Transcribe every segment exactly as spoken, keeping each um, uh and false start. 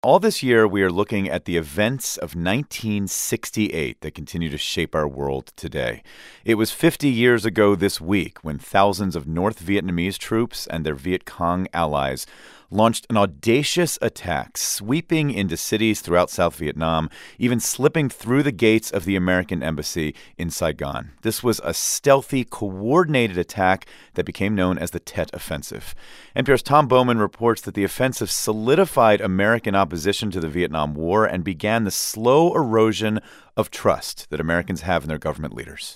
All this year, we are looking at the events of nineteen sixty-eight that continue to shape our world today. It was fifty years ago this week when thousands of North Vietnamese troops and their Viet Cong allies launched an audacious attack, sweeping into cities throughout South Vietnam, even slipping through the gates of the American embassy in Saigon. This was a stealthy, coordinated attack that became known as the Tet Offensive. N P R's Tom Bowman reports that the offensive solidified American opposition to the Vietnam War and began the slow erosion of trust that Americans have in their government leaders.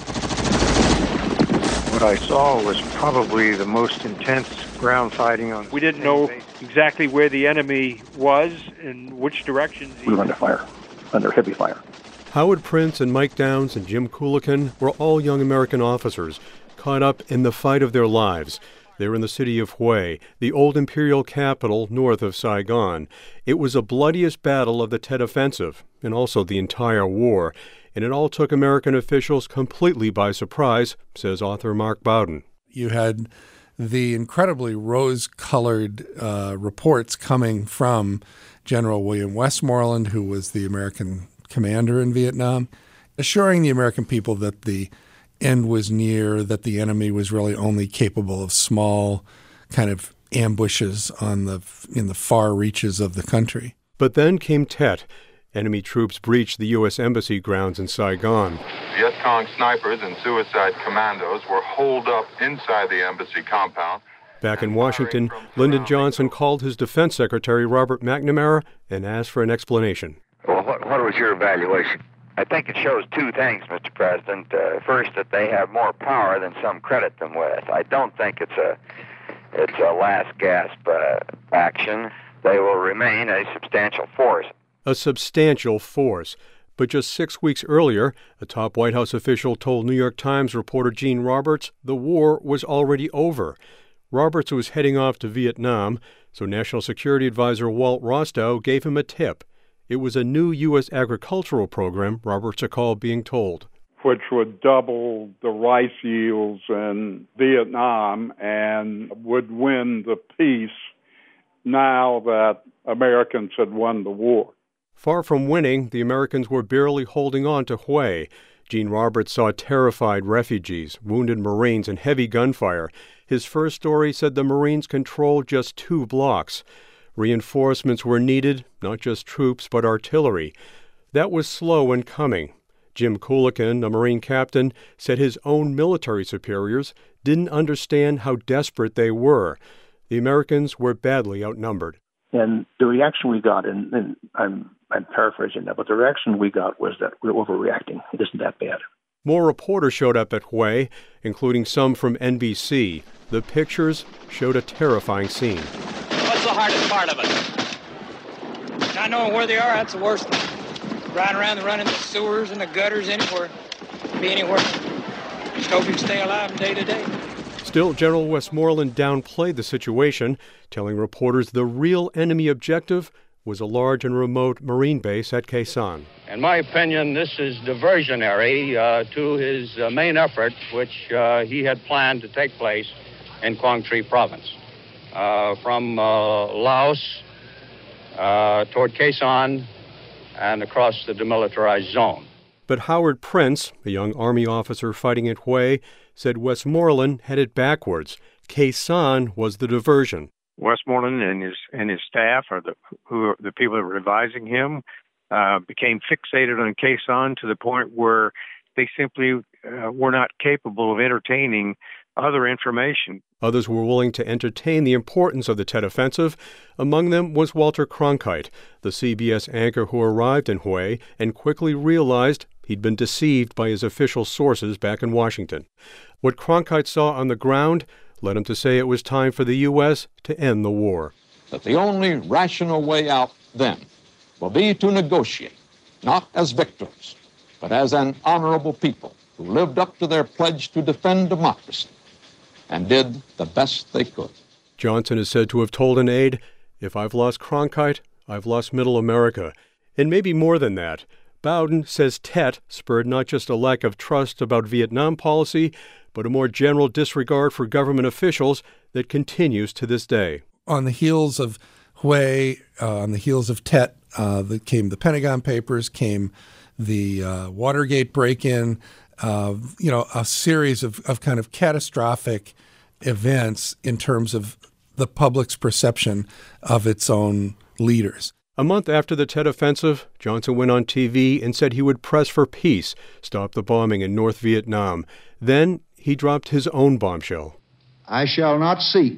What I saw was probably the most intense ground fighting on... We didn't know exactly where the enemy was and which directions... We were under fire, under heavy fire. Howard Prince and Mike Downs and Jim Coulican were all young American officers caught up in the fight of their lives. They were in the city of Hue, the old imperial capital north of Saigon. It was the bloodiest battle of the Tet Offensive, and also the entire war. And it all took American officials completely by surprise, says author Mark Bowden. You had the incredibly rose-colored uh, reports coming from General William Westmoreland, who was the American commander in Vietnam, assuring the American people that the end was near, that the enemy was really only capable of small kind of ambushes on the in the far reaches of the country. But then came Tet. Enemy troops breached the U S Embassy grounds in Saigon. Viet Cong snipers and suicide commandos were holed up inside the embassy compound. Back in Washington, Lyndon Johnson called his Defense Secretary Robert McNamara and asked for an explanation. Well, what, what was your evaluation? I think it shows two things, Mister President. Uh, first, that they have more power than some credit them with. I don't think it's a it's a last gasp uh, action. They will remain a substantial force. A substantial force. But just six weeks earlier, a top White House official told New York Times reporter Gene Roberts the war was already over. Roberts was heading off to Vietnam, so National Security Advisor Walt Rostow gave him a tip. It was a new U S agricultural program, Roberts recalled being told, which would double the rice yields in Vietnam and would win the peace now that Americans had won the war. Far from winning, the Americans were barely holding on to Hue. Gene Roberts saw terrified refugees, wounded Marines, and heavy gunfire. His first story said the Marines controlled just two blocks. Reinforcements were needed, not just troops, but artillery. That was slow in coming. Jim Coulican, a Marine captain, said his own military superiors didn't understand how desperate they were. The Americans were badly outnumbered. And the reaction we got, and, and I'm, I'm paraphrasing that, but the reaction we got was that we're overreacting. It isn't that bad. More reporters showed up at Hue, including some from N B C. The pictures showed a terrifying scene. What's the hardest part of it? Not knowing where they are, that's the worst thing. Riding around and running the sewers and the gutters anywhere. Be anywhere. Just hope you can stay alive from day to day. Still, General Westmoreland downplayed the situation, telling reporters the real enemy objective was a large and remote Marine base at Khe Sanh. In my opinion, this is diversionary uh, to his uh, main effort, which uh, he had planned to take place in Quang Tri province. Uh, from uh, Laos uh, toward Khe Sanh and across the demilitarized zone. But Howard Prince, a young Army officer fighting at Hue, said Westmoreland had it backwards. Khe Sanh was the diversion. Westmoreland and his and his staff, or the who are the people that were advising him, uh, became fixated on Khe Sanh to the point where they simply uh, were not capable of entertaining other information. Others were willing to entertain the importance of the Tet Offensive. Among them was Walter Cronkite, the C B S anchor who arrived in Hue and quickly realized he'd been deceived by his official sources back in Washington. What Cronkite saw on the ground led him to say it was time for the U S to end the war. That the only rational way out then will be to negotiate, not as victors, but as an honorable people who lived up to their pledge to defend democracy and did the best they could. Johnson is said to have told an aide, "If I've lost Cronkite, I've lost Middle America." And maybe more than that. Bowden says Tet spurred not just a lack of trust about Vietnam policy, but a more general disregard for government officials that continues to this day. On the heels of Hue, uh, on the heels of Tet, uh, the, came the Pentagon Papers, came the uh, Watergate break-in, uh, you know, a series of, of kind of catastrophic events in terms of the public's perception of its own leaders. A month after the Tet Offensive, Johnson went on T V and said he would press for peace, stop the bombing in North Vietnam. Then he dropped his own bombshell. I shall not seek,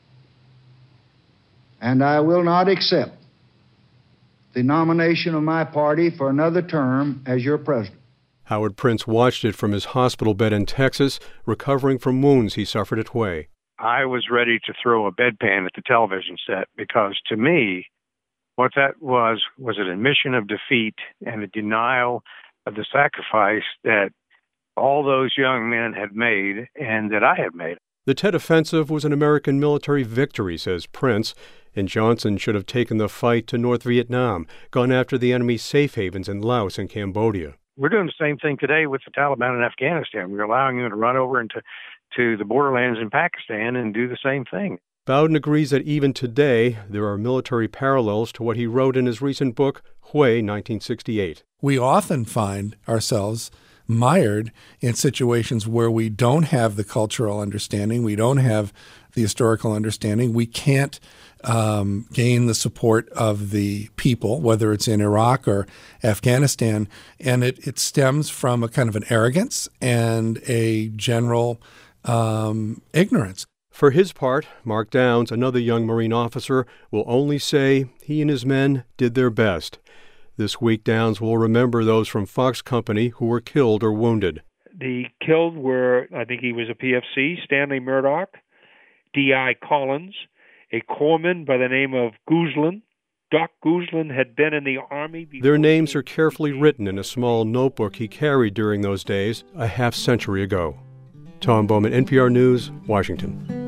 and I will not accept, the nomination of my party for another term as your president. Howard Prince watched it from his hospital bed in Texas, recovering from wounds he suffered at Hue. I was ready to throw a bedpan at the television set because, to me, what that was was an admission of defeat and a denial of the sacrifice that all those young men had made and that I had made. The Tet Offensive was an American military victory, says Prince, and Johnson should have taken the fight to North Vietnam, gone after the enemy's safe havens in Laos and Cambodia. We're doing the same thing today with the Taliban in Afghanistan. We're allowing them to run over into to the borderlands in Pakistan and do the same thing. Bowden agrees that even today there are military parallels to what he wrote in his recent book, Hue, nineteen sixty-eight. We often find ourselves mired in situations where we don't have the cultural understanding, we don't have the historical understanding, we can't um, gain the support of the people, whether it's in Iraq or Afghanistan, and it, it stems from a kind of an arrogance and a general um, ignorance. For his part, Mark Downs, another young Marine officer, will only say he and his men did their best. This week, Downs will remember those from Fox Company who were killed or wounded. The killed were, I think he was a P F C, Stanley Murdoch, D I Collins, a corpsman by the name of Guzlin. Doc Guzlin had been in the Army before. Their names are carefully written in a small notebook he carried during those days, a half century ago. Tom Bowman, N P R News, Washington.